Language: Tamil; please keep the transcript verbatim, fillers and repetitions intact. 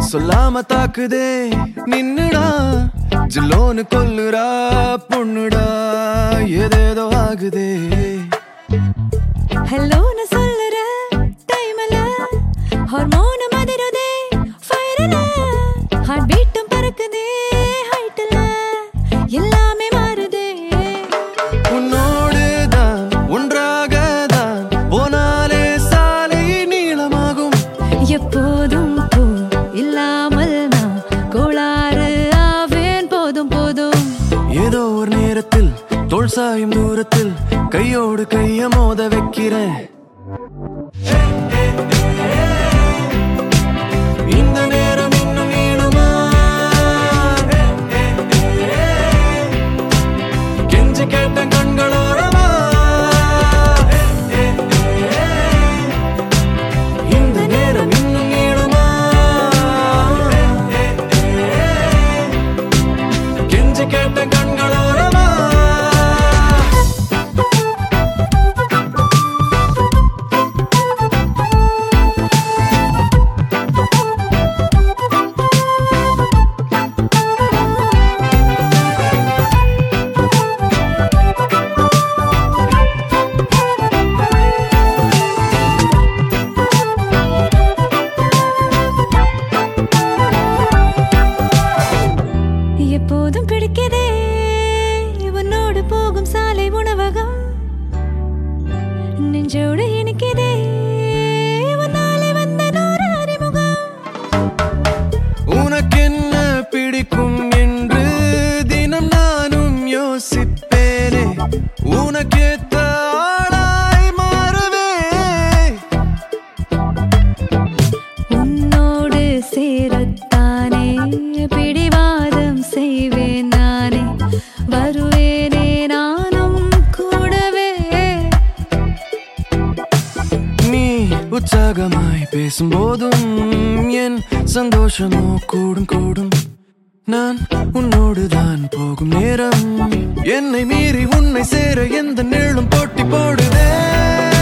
சொல்லாம தாக்குதே நின்னுடா ஜில்லோன்னு கொல்லுறா பொண்ணுடா ஏதேதோ ஆகுதே ஹலோன்னு சொல்லுற டைம்ல ஹார்மோன் மதிருதே ஃபயர்ல ஹார்ட் பீட்டும் பறக்குதே ஹைட்ல எல்லாமே மாறுதே உன்னோடு தான் ஒன்றாக தான் போனாலே சாலை நீளமாகும் எப்போதும் பூ இல்லாமல் நான் கோளாறு ஆவேன் போதும் போதும் ஏதோ ஒரு நேரத்தில் தோள் சாயும் தூரத்தில் கையோடு கைய மோத வைக்கிறேன் இந்த நேரம் இன்னும் நீளுமா கெஞ்சி கேட்ட கண்களோரமா இந்த நேரம் இன்னும் நீளுமா கெஞ்சி கேட்ட கண்களோரமா எப்போதும் பிடிக்கதே உன்னோடு போகும் சாலை உணவகம் நெஞ்சோடு இனிக்கதே உன்னாலே வந்த நூறு அறிமுகம் உனக்கென்ன பிடிக்கும் என்று தினம் நானும் யோசிப்பேனே உனக்கேத்த ஆளாய் மாறுவே உன்னோடு சேரத்தானே பிடிவாதம் செய்வேன் நானே வருவேனே நானும் கூடவே நீ உற்சாகமாய் பேசும்போதும் என் சந்தோஷமோ கூடும் கூடும் நான் உன்னோடுதான் போகும் நேரம் என்னை மீறி உன்னை சேர எந்த நிழலும் போட்டி போடுதே